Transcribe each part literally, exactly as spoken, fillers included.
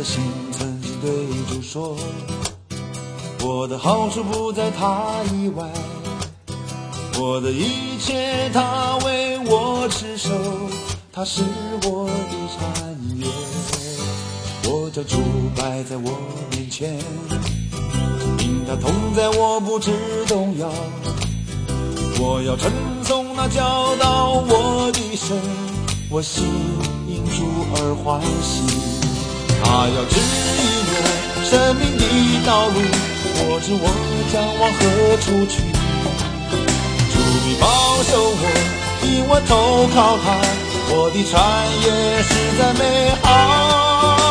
的心曾经对主说，我的好处不在他以外，我的一切他为我持守，他是我的产业。我将主摆在我面前，因他同在我不知动摇。我要称颂那教导我的神，我心因主而欢喜。他要指引我生命的道路，我知我将往何处去。主必保守我，因我投靠他，我的产业实在美好。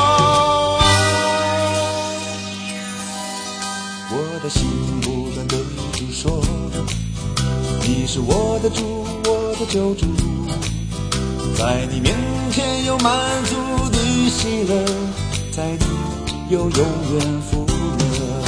我的心不断对主说，你是我的主，我的救主，在你面前有满足的喜乐，在你有永远福乐。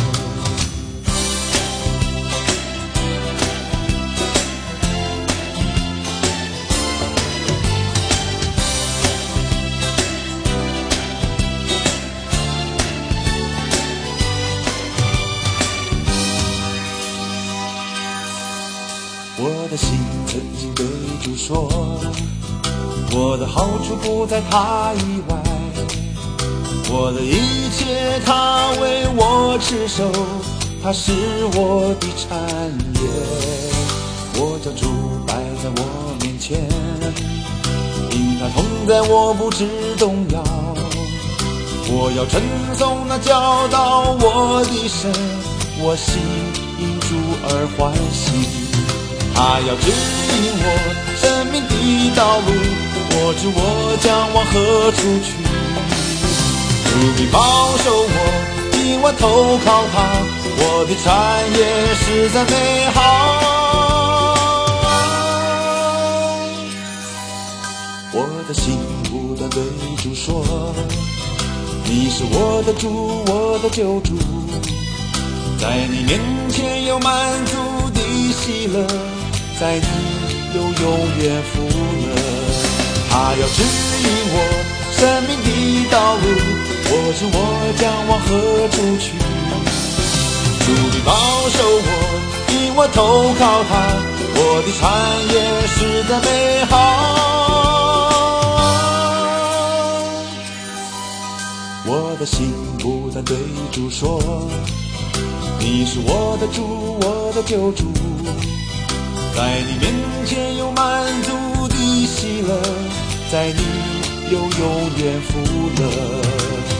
我的心曾经对主说，我的好处不在他以外，我的一切他为我持守，他是我的产业。我将主摆在我面前，因他同在我不知动摇。我要称颂那教导我的神，我心因主而欢喜。他要指引我生命的道路，我知我将往何处去。主必保守我，因我投靠他，我的产业实在美好。我的心不断对主说，你是我的主，我的救主，在你面前有满足的喜乐，在你有永远福乐。他要指引我生命的道路，我知我将往何处去。主必保守我，因我投靠他，我的产业实在美好。我的心不断对主说，你是我的主，我的救主，在你面前有满足的喜乐，在你有永远福乐。